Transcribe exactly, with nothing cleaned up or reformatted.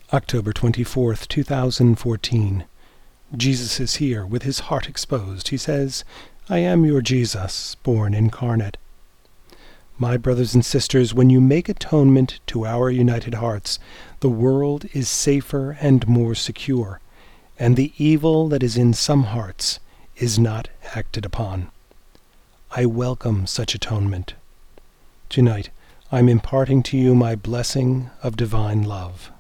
October twenty-fourth, two thousand fourteen. Jesus is here, with his heart exposed. He says, "I am your Jesus, born incarnate." My brothers and sisters, when you make atonement to our united hearts, the world is safer and more secure, and the evil that is in some hearts is not acted upon. I welcome such atonement. Tonight, I'm imparting to you my blessing of divine love.